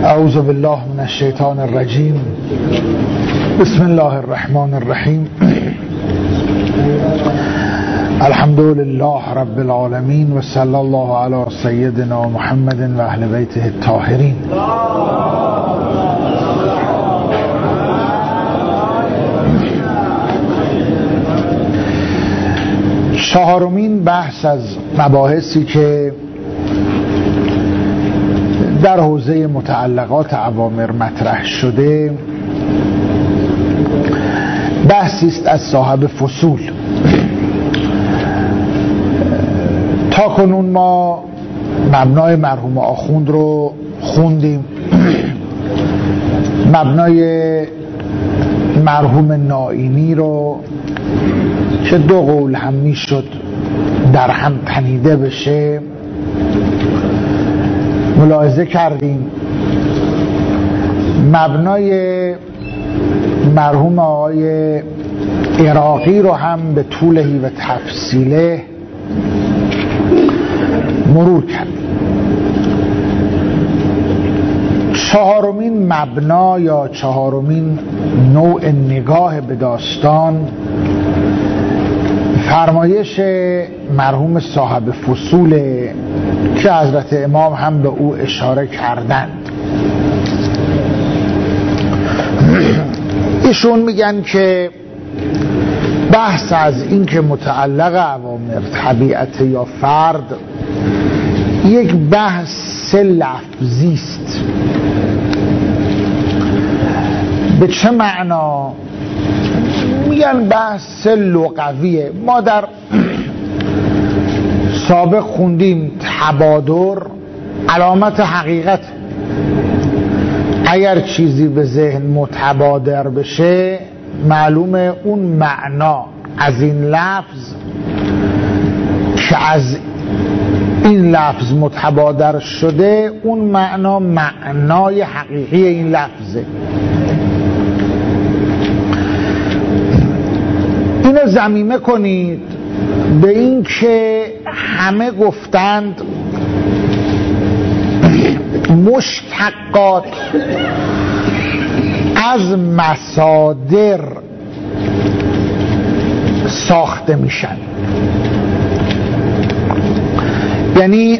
اعوذ بالله من الشیطان الرجیم. بسم الله الرحمن الرحیم. الحمد لله رب العالمین و صلی الله علی سیدنا محمد و اهل بیته الطاهرین. چهارمین بحث از مباحثی که در حوزه متعلقات اوامر مطرح شده بحثی است از صاحب فصول. تا کنون ما مبنای مرحوم آخوند رو خوندیم، مبنای مرحوم نائینی رو که دو قول هم میشد در هم تنیده بشه ملاحظه کردیم، مبنای مرحوم آقای عراقی رو هم به طولهی و تفصیله مرور کردیم. چهارمین مبنا یا چهارمین نوع نگاه به داستان فرمایش مرحوم صاحب فصول که حضرت امام هم به او اشاره کردند. ایشون میگن که بحث از این که متعلق اوامر طبیعت یا فرد یک بحث لفظی است. به چه معنا؟ میگن بحث لغویه. ما در سابق خوندیم تبادر علامت حقیقت. اگر چیزی به ذهن متبادر بشه معلومه اون معنا از این لفظ که از این لفظ متبادر شده اون معنا معنای حقیقی این لفظه. اینو ضمیمه کنید به این که همه گفتند مشتقات از مصادر ساخته میشن. یعنی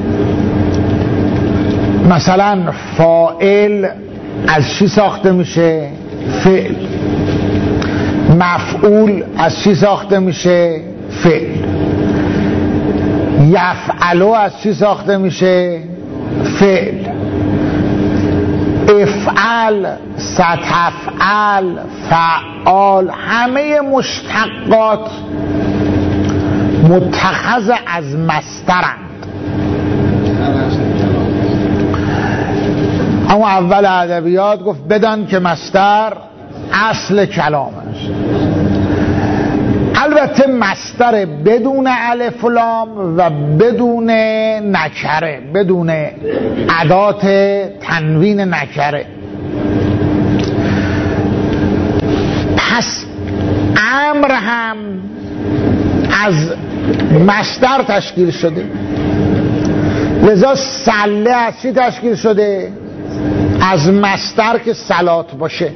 مثلا فاعل از چی ساخته میشه؟ فعل. مفعول از چی ساخته میشه؟ فعل. یفعلو از چی ساخته میشه؟ فعل. افعل، ستفعل، فعال، همه مشتقات متخذ از مصدرند. اما اول ادبیات گفت بدان که مصدر اصل کلام است. البته مصدر بدون الف و لام و بدون نکره، بدون ادات تنوین نکره. پس امر هم از مصدر تشکیل شده. لذا صله از چی تشکیل شده؟ از مصدر که صلات باشه.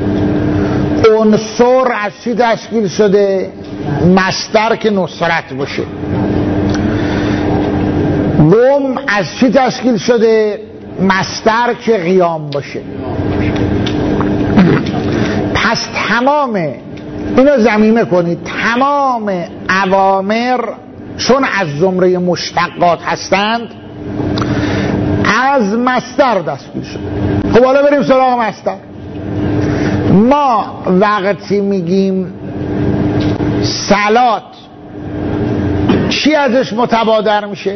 عنصر از چی تشکیل شده؟ مصدر که نصرت باشه. قم از چی تشکیل شده؟ مصدر که قیام باشه. پس تمام اینو ضمیمه کنید، تمام اوامر چون از زمره مشتقات هستند از مصدر دستگیر شده. خب حالا بریم سراغ مصدر. ما وقتی میگیم صلات چی ازش متبادر میشه؟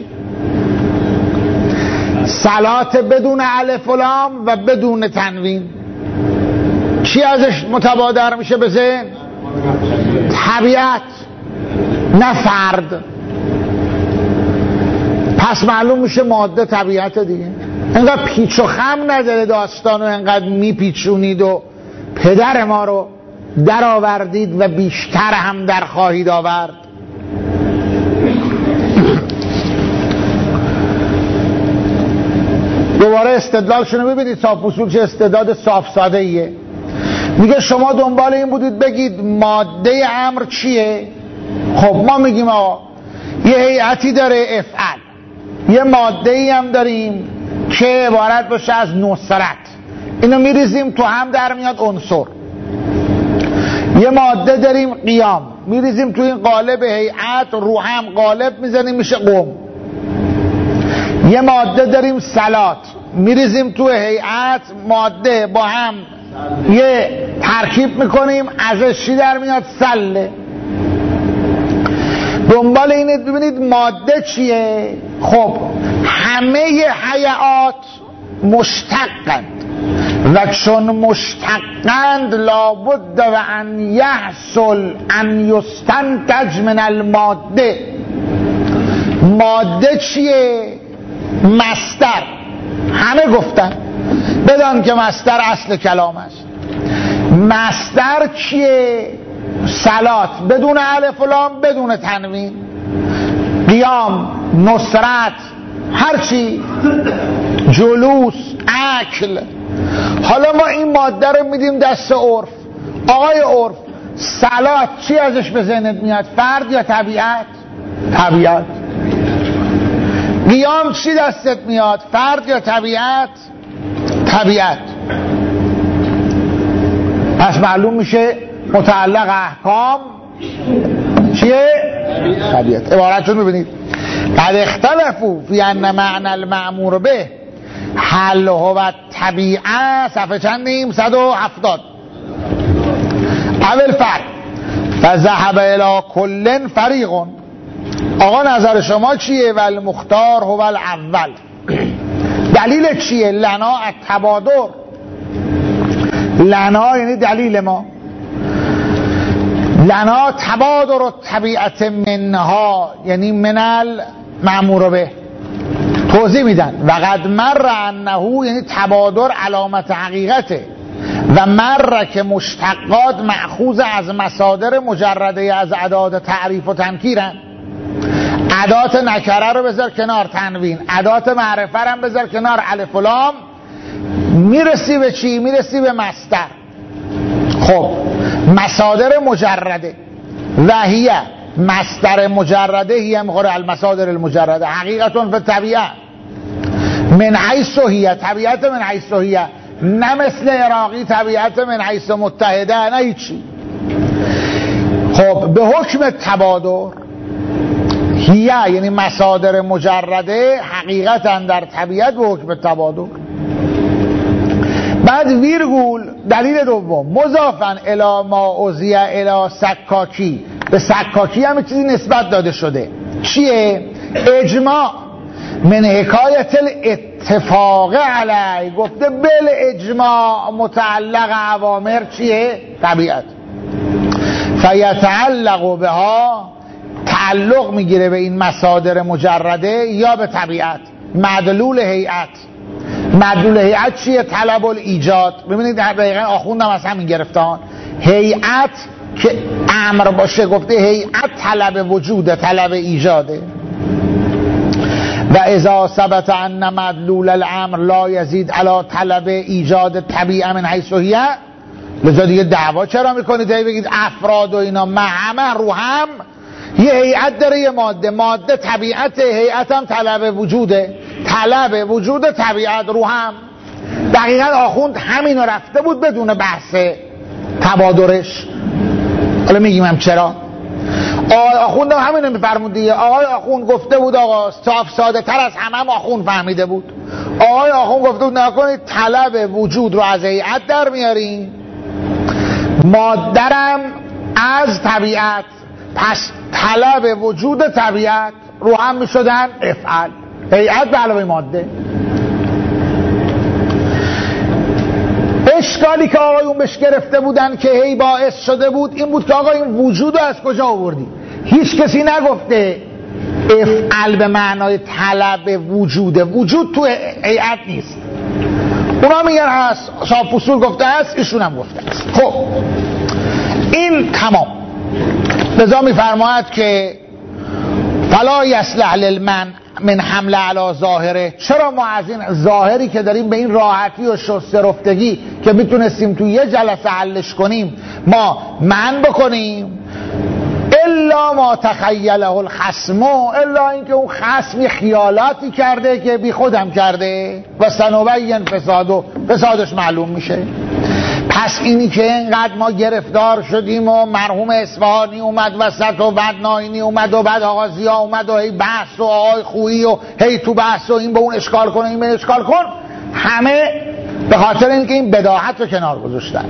صلات بدون الف و لام و بدون تنوین. چی ازش متبادر میشه به ذهن؟ طبیعت، نه فرد. پس معلوم میشه ماده طبیعت دیگه. انقدر پیچ و خم نداره داستانو، انقدر میپیچونید و پدر ما رو در آوردید و بیشتر هم در خواهید آورد. دوباره استدلالشونو ببینید صاف اصول چه استعداد صاف ساده ایه. میگه شما دنبال این بودید بگید ماده امر چیه؟ خب ما میگیم آقا یه هیئتی داره افعل، یه ماده ای هم داریم که عبارت باشه از نصرت، اینو میریزیم تو هم در میاد عنصر. یه ماده داریم قیام، میریزیم تو این قالب هیئت، رو هم قالب میزنیم میشه قوم. یه ماده داریم صلات، میریزیم تو هیئت ماده با هم یه ترکیب میکنیم ازش چی در میاد؟ سله. دنبال اینه ببینید ماده چیه. خب همه هیئات مشتقند و چون مشتقند لابد و ان یحصل ان یستنتج من الماده. ماده چیه؟ مصدر. همه گفتن بدان که مصدر اصل کلام است. مصدر چیه؟ صلات، بدون الف و لام، بدون تنوین. قیام، نصرت، هرچی، جلوس، اکل. حالا ما این ماده رو میدیم دست عرف. آقای عرف، صلات چی ازش به ذهنت میاد؟ فرد یا طبیعت؟ طبیعت. قیام چی دستت میاد؟ فرد یا طبیعت؟ طبیعت. پس معلوم میشه متعلق احکام چیه؟ طبیعت. عبارتشون ببینید قد اختلفوا فی ان معنی المأمور به حل هو طبیعه. صفحه چندیم؟ 170. اول فرق فذهب الی کل فریق. آقا نظر شما چیه؟ والمختار هو الاول. دلیل چیه؟ لنا التبادر. لنا یعنی دلیل ما. لنا تبادر الطبیعت منها یعنی من المأمور به. توضیح میدن وقد مر انه یعنی تبادر علامت حقیقته و مر که مشتقات مأخوذ از مصادر مجرده از ادات تعریف و تنکیرن. ادات نکره رو بذار کنار، تنوین. ادات معرفه رو هم بذار کنار، الف و لام. میرسی به چی؟ میرسی به مصدر. خب مصادر مجرده و هیه مصدر مجرده هیه مخور المصادر المجرده حقیقتون فی طبیعه من حیث هیه. طبیعت من حیث هیه، نه مثل عراقی طبیعت من حیث متحده، نه هیچی. خب به حکم تبادر هیه یعنی مصادر مجرده حقیقتا در طبیعت به حکم تبادر. بعد ویرگول دلیل دوم مضافن الی ما اوزیه الی سکاکی. به سکاکی هم چیزی نسبت داده شده. چیه؟ اجماع من حکایت الاتفاق علی. گفته بل اجماع متعلق اوامر چیه؟ طبیعت. فیتعلق بها تعلق میگیره به این مصادر مجرده یا به طبیعت. مدلول هیئت. مدلول هیئت چیه؟ طلب الایجاد. ببینید دقیقا آخوندم از همین گرفتان. هیئت که امر باشه گفته هیئت طلب وجوده، طلب ایجاده. و اذا ثبت ان مدلول الامر لا یزید علی طلب ایجاد طبیعه من حیث هیه. لذا دیگه دعوا چرا میکنید؟ بگید افراد و اینا همه رو هم. یه هیئت داره، یه ماده طبیعت، هیئت هم طلب وجوده، طلب وجود طبیعت رو هم. دقیقا آخوند همین رفته بود بدون بحث تبادرش. حالا میگیم هم چرا. آخوند هم همین رو میفرمود دیگه. آقای آخوند گفته بود آقا صاف ساده تر از همه آخوند فهمیده بود. آقای آخوند گفته بود نکنید طلب وجود رو از هیئت در میاریم، مادرم از طبیعت، پس طلب وجود طبیعت رو هم میشدن افعل. هیئت به علاوه ماده. اشکالی که آقایون بهش گرفته بودن که هی باعث شده بود این بود که آقا این وجود رو از کجا آوردی؟ هیچ کسی نگفته افعل به معنای طلب وجوده. وجود تو هیئت نیست. اونا میگن هست، صاحب اصول گفته هست، ایشون هم گفته هست. خب این تمام. لذا میفرماید که فلا یصلح للمن من حمله علی ظاهره، چرا ما از این ظاهری که داریم به این راحتی و شسته رفتگی که میتونستیم تو یه جلسه حلش کنیم ما منع بکنیم؟ الا ما تخیله الخصم، الا اینکه اون خصمی خیالاتی کرده که بی خودم کرده و سنبین فسادش معلوم میشه. پس اینی که اینقدر ما گرفتار شدیم و مرحوم اصفهانی اومد وسط و بعد ناینی اومد و بعد آقا ضیا اومد و هی بحث و آقای خویی و هی تو بحث و این به اون اشکال کنه این به اشکال کن، همه به خاطر اینکه این بداهت رو کنار گذاشتن.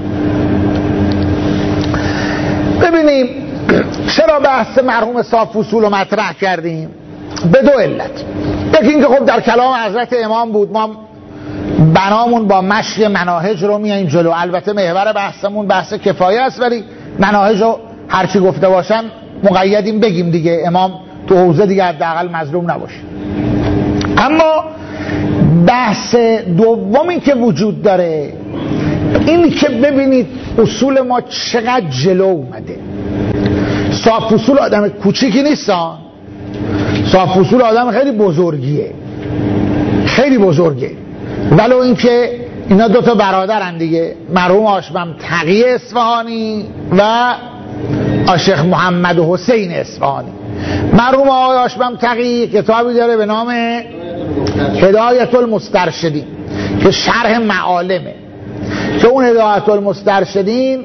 ببینیم چرا بحث مرحوم صاحب فصول رو مطرح کردیم؟ به دو علت. یکی اینکه خب در کلام حضرت امام بود، ما بنامون با مشی مناهج رو میاییم جلو. البته محور بحثمون بحث کفایه است، ولی مناهج رو هرچی گفته باشن مقیدیم بگیم دیگه، امام تو حوزه دیگه حداقل مظلوم نباشه. اما بحث دومی که وجود داره این که ببینید اصول ما چقدر جلو اومده. صاحب اصول آدم کوچیکی نیستن، صاحب اصول آدم خیلی بزرگیه، خیلی بزرگه. ولو اینکه اینا دوتا برادرن دیگه، مرحوم آشبم تقی اصفهانی و آشیخ محمد حسین اصفهانی. مرحوم آقای آشبم تقی کتابی داره به نام هدایت المسترشدین که شرح معالمه، که اون هدایت المسترشدین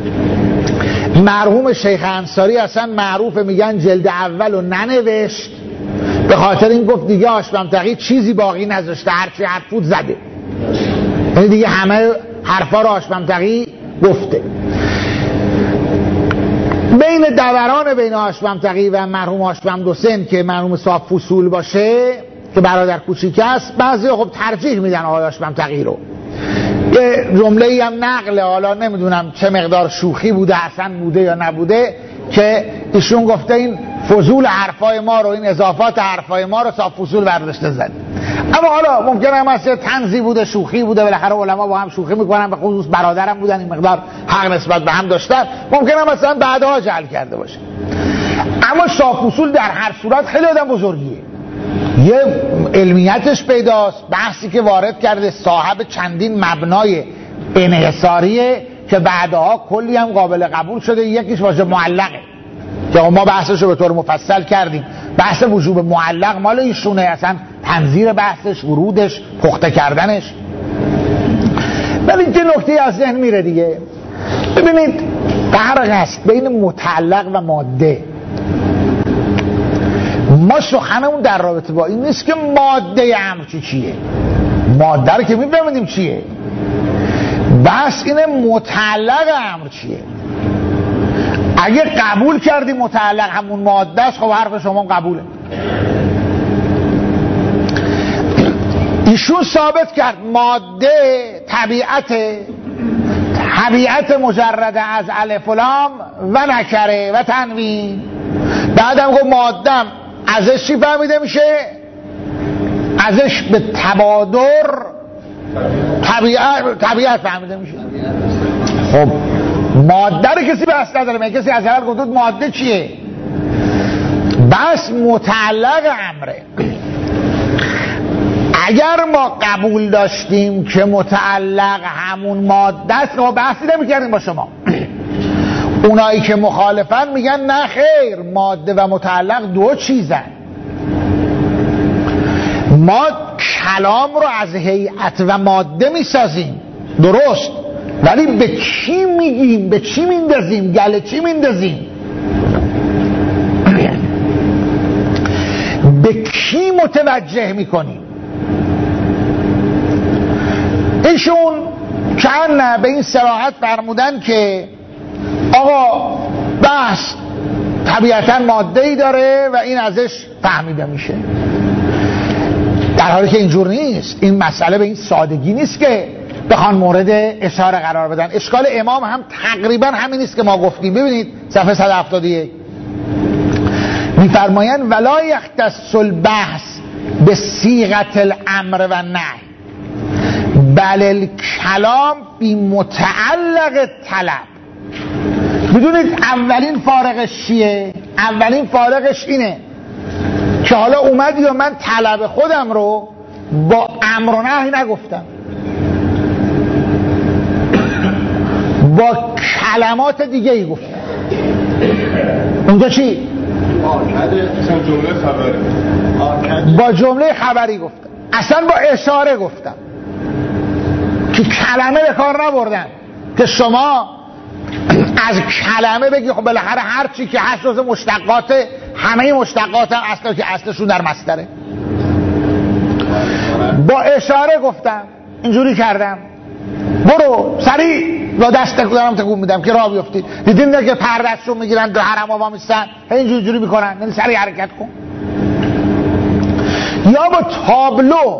مرحوم شیخ انصاری اصلا معروفه، میگن جلد اول رو ننوشت، به خاطر این گفت دیگه آشبم تقی چیزی باقی نذاشته، هرچی حرف بود زده، یعنی دیگه همه حرفا رو آشبم تقی گفته. بین دوران بین آشبم تقی و مرحوم آشبم دوسن که مرحوم صاحب فصول باشه که برادر کوچیک است، بعضی خب ترجیح میدن آقای آشبم تقی رو. یه جمله‌ای هم نقل، حالا نمیدونم چه مقدار شوخی بوده حسن بوده یا نبوده، که ایشون گفته این فضول حرفای ما رو، این اضافات حرفای ما رو صاحب فصول برداشته زد. اما حالا ممکنه هم از طنزی بوده، شوخی بوده، بالاخره علما با هم شوخی میکنن، به خصوص برادرم بودن این مقدار حق نسبت به هم داشتن، ممکنه هم مثلا بعدها جعل کرده باشه. اما صاحب فصول در هر صورت خیلی آدم بزرگیه، یه علمیتش پیداست، بحثی که وارد کرده صاحب چندین مبنای انحصاریه که بعدها کلی هم قابل قبول شده. یکیش واژه معلقه که ما بحثش رو به طور مفصل کردیم، بحث وجوب معلق مال ایشونه، اصلا تنظیر بحثش، ورودش، پخته کردنش. ولی این نکته از ذهن میره دیگه. ببینید فرق است بین متعلق و ماده. ما سخنمون در رابطه با این نیست که ماده امر چیه، ماده رو که میفهمیدیم چیه، بس اینه متعلق امر چیه. اگه قبول کردی متعلق همون ماده است، خب حرف شما قبوله. ایشون ثابت کرد ماده طبیعت مجرده از الف و لام و نکره و تنوین. بعدم گفت مادم ازش چی فهمیده میشه؟ ازش به تبادر طبیعت فهمیده میشه. خب ماده رو کسی بحث نداره، من کسی از اول گفت ماده چیه، بس متعلق امره. اگر ما قبول داشتیم که متعلق همون ماده است، ما بحثی نمی‌کردیم با شما. اونایی که مخالفن میگن نه خیر، ماده و متعلق دو چیزن. ما کلام رو از هیئت و ماده میسازیم درست، ولی به چی میگیم، به چی میندازیم، گله چی میندازیم، به کی متوجه میکنیم. ایشون چند به این صراحت فرمودن که آقا بحث طبیعتا ماده‌ای داره و این ازش فهمیده میشه، در حالی که اینجور نیست. این مسئله به این سادگی نیست که بخوان مورد اشاره قرار بدن. اشکال امام هم تقریبا همین نیست که ما گفتیم. ببینید صفحه 171 میفرمایند ولا یختص البحث به صیغه الامر و نهی بل الکلام بی متعلق طلب. بدونید اولین فارقش چیه؟ اولین فارقش اینه که حالا اومدی و من طلب خودم رو با امر و نهی نگفتم، با کلمات دیگه ای گفتم. اونجا چی؟ با جمله خبری گفتم، اصلا با اشاره گفتم که کلمه به کار نبردم که شما از کلمه بگی خب بالاخره هر چی که هست جز مشتقات، همه مشتقات هم اصلا که اصلشون در مصدره. با اشاره گفتم، اینجوری کردم برو سریع با دست دارم تکون میدم که راه بیفتی. دیدین نه که پردهشون میگیرن در حرم آوا میستن اینجوری میکنن، یعنی سریع حرکت کن. یا با تابلو،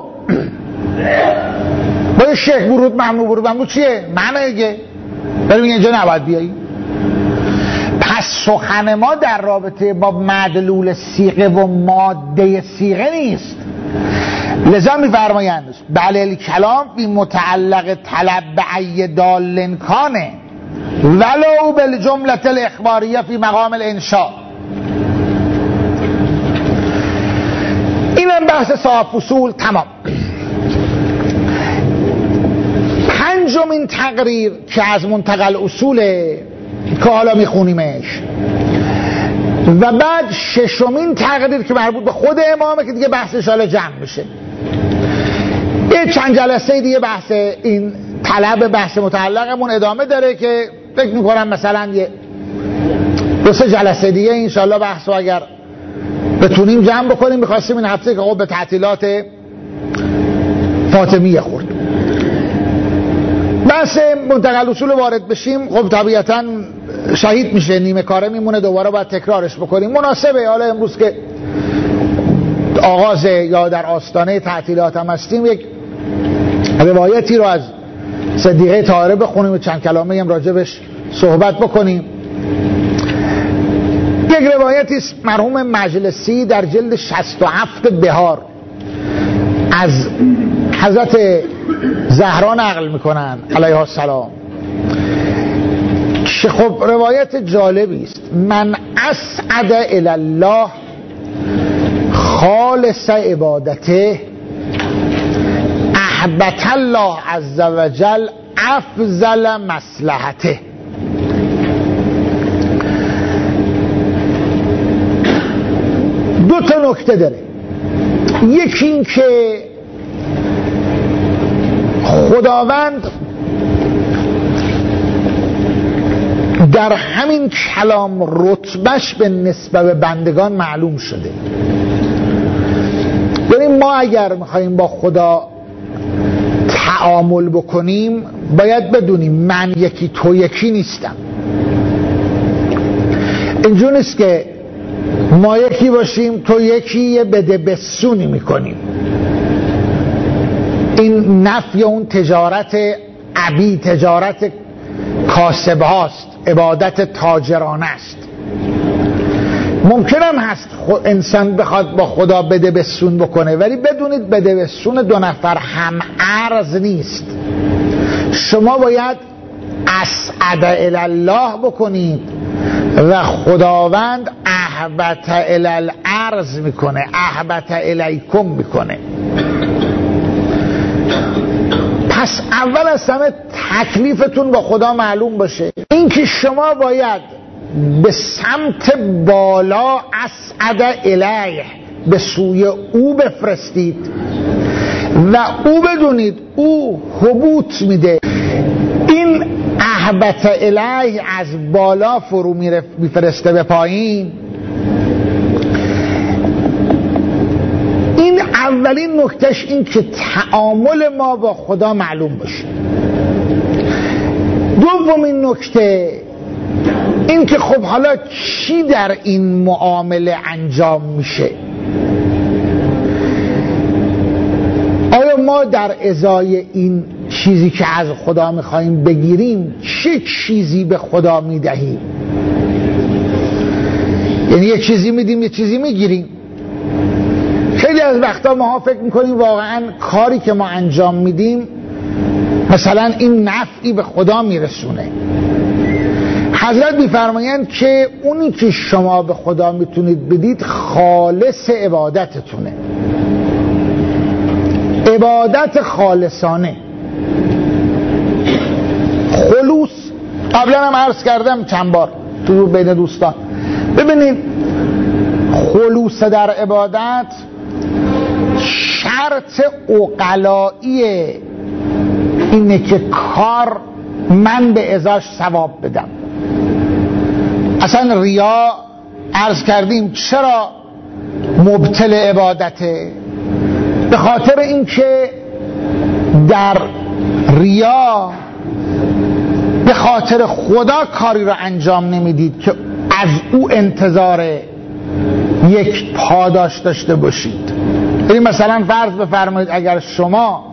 با یه شیخ برود ممنوع چیه؟ معنی دیگه بریم اینجا نباید بیایی. پس سخن ما در رابطه با مدلول صیغه و ماده صیغه نیست. لذا میفرمایند بل الکلام بی متعلق طلب به ای دال کانه ولو بالجمله الاخباریه فی مقام الانشاء. اینم بحث صاحب فصول تمام. پنجمین تقریر که از منتقل اصوله که حالا میخونیمش، و بعد ششمین تقریر که مربوط به خود امامه که دیگه بحثش حالا جمع میشه. یه چند جلسه دیگه بحث این طلب بحث متعلقمون ادامه داره که فکر میکنم مثلا یه 2-3 جلسه دیگه انشالله بحث رو اگر بتونیم جمع بکنیم. میخواستیم این هفته که خب به تعطیلات فاطمیه خورد. بحث منتقل اصول وارد بشیم خب طبیعتا شهید میشه، نیمه کاره میمونه، دوباره باید تکرارش بکنیم. مناسبه حالا امروز که آغاز یا در آستانه تعطیلات هم هستیم یک روایتی رو از صدیقه طاهره بخونیم و چند کلمه هم راجبش صحبت بکنیم. یک روایتی مرحوم مجلسی در جلد 67 بهار از حضرت زهرا نقل میکنن علیها السلام که خب روایت جالبی است. من اسعد الی الله خالص عبادته احبط الله عز وجل افضل مصلحته. دو تا نکته داره. یکی این که خداوند در همین کلام رتبهش به نسبت به بندگان معلوم شده. یعنی ما اگر میخواییم با خدا تعامل بکنیم باید بدونیم من یکی تو یکی نیستم. اینجور نیست که ما یکی باشیم تو یکی یه بده بسونی میکنیم. این نفی اون تجارت عبی، تجارت کاسب هاست، عبادت تاجرانه است. ممکنم هست انسان بخواد با خدا بده بسون بکنه، ولی بدونید بده بسون دو نفر هم ارز نیست. شما باید اسعد الی الله بکنید و خداوند احبط الی الارض میکنه، احبط الیکم میکنه. پس اول از همه تکلیفتون با خدا معلوم باشه. اینکه شما باید به سمت بالا اسعد الیه به سوی او بفرستید و او بدونید او هبوط میده. این احبط الیه از بالا فرو میفرسته به پایین. این اولین نکتهش این که تعامل ما با خدا معلوم باشه. دومین نکته این که خب حالا چی در این معامله انجام میشه؟ آیا ما در ازای این چیزی که از خدا میخواییم بگیریم چه چیزی به خدا میدهیم؟ یعنی یه چیزی میدیم یه چیزی میگیریم. خیلی از وقتا ما فکر میکنیم واقعا کاری که ما انجام میدیم مثلا این نفعی به خدا میرسونه. حضرت میفرمایند که اونی که شما به خدا میتونید بدید خالص عبادتتونه، عبادت خالصانه، خلوص. قبلا هم عرض کردم چند بار تو بین دوستان، ببینید خلوص در عبادت شرط عقلایی اینه که کار من به ازاش ثواب بدم. اصلا ریا عرض کردیم چرا مبطل عبادته؟ به خاطر اینکه در ریا به خاطر خدا کاری رو انجام نمیدید که از او انتظار یک پاداش داشته باشید. یعنی مثلا فرض بفرمایید اگر شما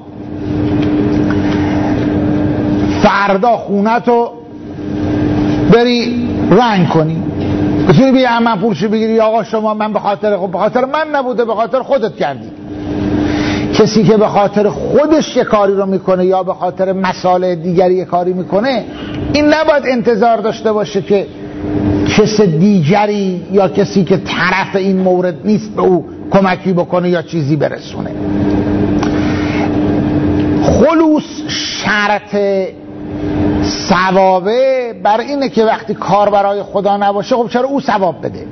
فردا خونتو بری رنگ کنی، بسیاری بیا من پولشو بگیری، آقا شما من به خاطر من نبوده، به خاطر خودت کردی. کسی که به خاطر خودش یه کاری رو میکنه یا به خاطر مصالح دیگری یه کاری میکنه، این نباید انتظار داشته باشه که کس دیگری یا کسی که طرف این مورد نیست به او کمکی بکنه یا چیزی برسونه. خلوص شرط ثوابه بر اینه که وقتی کار برای خدا نباشه، خب چرا او ثواب بده؟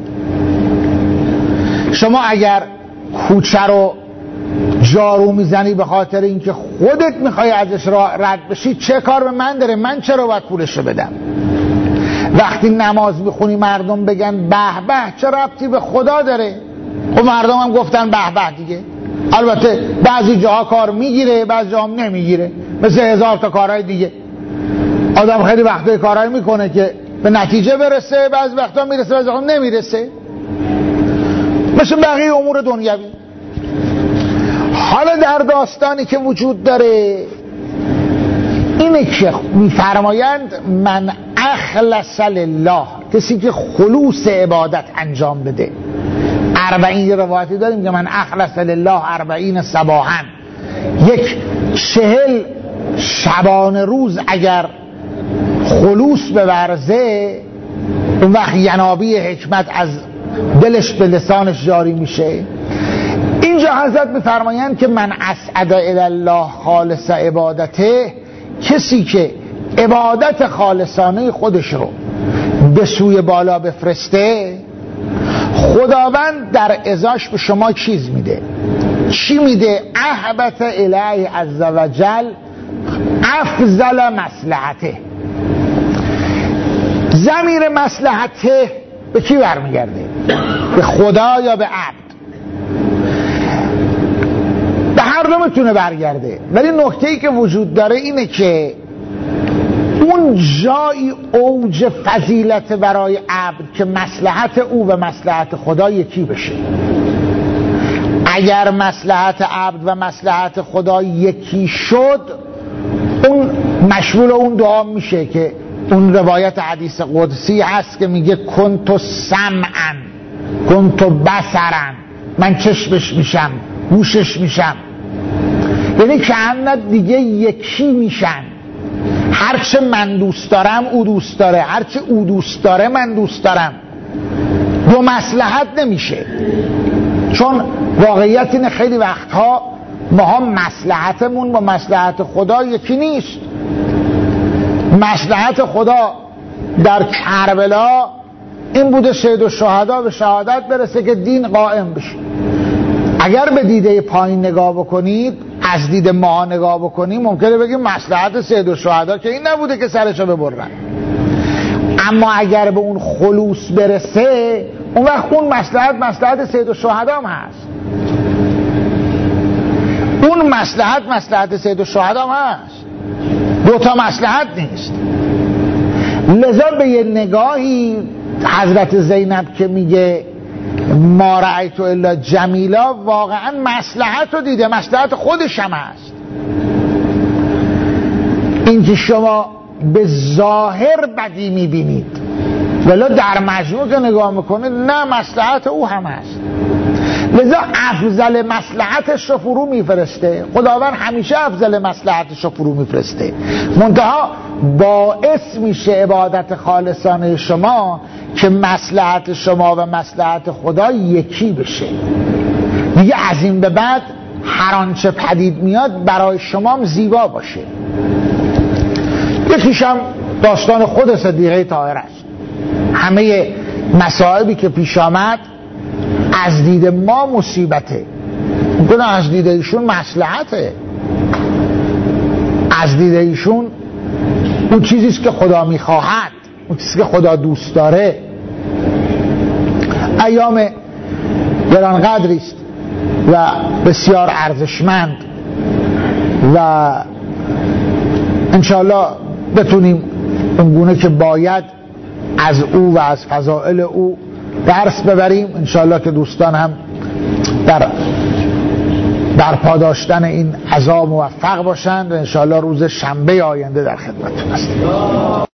شما اگر کوچه رو جارو میزنی به خاطر اینکه خودت میخوای ازش رد بشی، چه کار به من داره؟ من چرا باید پولشو بدم؟ وقتی نماز میخونی مردم بگن به به، چه ربطی به خدا داره؟ خب مردم هم گفتن به به دیگه. البته بعضی جاها کار میگیره، بعضی جاها نمیگیره، مثل 1000 تا کارهای دیگه. آدم خیلی وقتا کارهای میکنه که به نتیجه برسه، بعضی وقتا میرسه، بعضی وقتا نمیرسه، مثل بقیه امور دنیوی. حالا در داستانی که وجود داره اینه که میفرمایند من اخلص لله، کسی که خلوص عبادت انجام بده. 40 روایتی داریم که من اخلص لله 40 صباحا، یک 40 شبانه روز اگر خلوص بورزه، اون وقت ینابی حکمت از دلش به لسانش جاری میشه. اینجا حضرت میفرمایند که من اسعد الی الله خالص عبادته، کسی که عبادت خالصانه خودش رو به سوی بالا بفرسته، خداوند در ازاش به شما چیز میده. چی میده؟ اهبت الیه عز وجل افضل مصلحته. ضمیر مصلحته به کی برمیگرده؟ به خدا یا به عبد؟ به هر دو میتونه برگرده، ولی نکته‌ای که وجود داره اینه که اون جایی اوج فضیلت برای عبد که مصلحت او و مصلحت خدا یکی بشه. اگر مصلحت عبد و مصلحت خدا یکی شد، اون مشمول اون دعا میشه که اون روایت حدیث قدسی هست که میگه کنتو سمعا کنتو بصرا، من چشمش میشم، گوشش میشم. یعنی که همه دیگه یکی میشن. هرچه من دوست دارم او دوست داره، هرچه او دوست داره من دوست دارم. دو مصلحت نمیشه، چون واقعیت اینه خیلی وقتها ما هم مصلحتمون با مصلحت خدا یکی نیست. مصلحت خدا در کربلا این بوده سید الشهدا به شهادت برسه که دین قائم بشه. اگر به دیده پایین نگاه بکنید، از دید ما نگاه بکنیم، ممکنه بگیم مصلحت سید الشهدا که این نبوده که سرشو ببرن. اما اگر به اون خلوص برسه، اون وقت اون مصلحت سید الشهدا هم هست. اون مصلحت سید الشهدا هم هست. دوتا مصلحت نیست. لذا به یه نگاهی حضرت زینب که میگه ما رأیت الا جمیلا، واقعا مصلحت رو دیده، مصلحت خودش هم هست. این که شما به ظاهر بدی میبینید، ولی در مجموع که نگاه میکنید نه، مصلحت او هم هست. لذا افضل مصلحتش رو فرو میفرسته. خداوند همیشه افضل مصلحتش رو فرو میفرسته، منتها باعث میشه عبادت خالصانه شما که مصلحت شما و مصلحت خدا یکی بشه. دیگه از این به بعد هر آنچه پدید میاد برای شما هم زیبا باشه. یکیش هم داستان خود صدیقه طاهره است. همه مصائبی که پیش آمد از دید ما مصیبته، ممکنه از دید ایشون مصلحته، از دید ایشون اون چیزیست که خدا میخواهد، اون چیزی که خدا دوست داره. ایام گرانقدریست و بسیار ارزشمند و انشاءالله بتونیم اونگونه که باید از او و از فضائل او درس ببریم. انشاءالله که دوستان هم در پاداشتن این عزا موفق باشند و انشاءالله روز شنبه آینده در خدمتتون هستیم.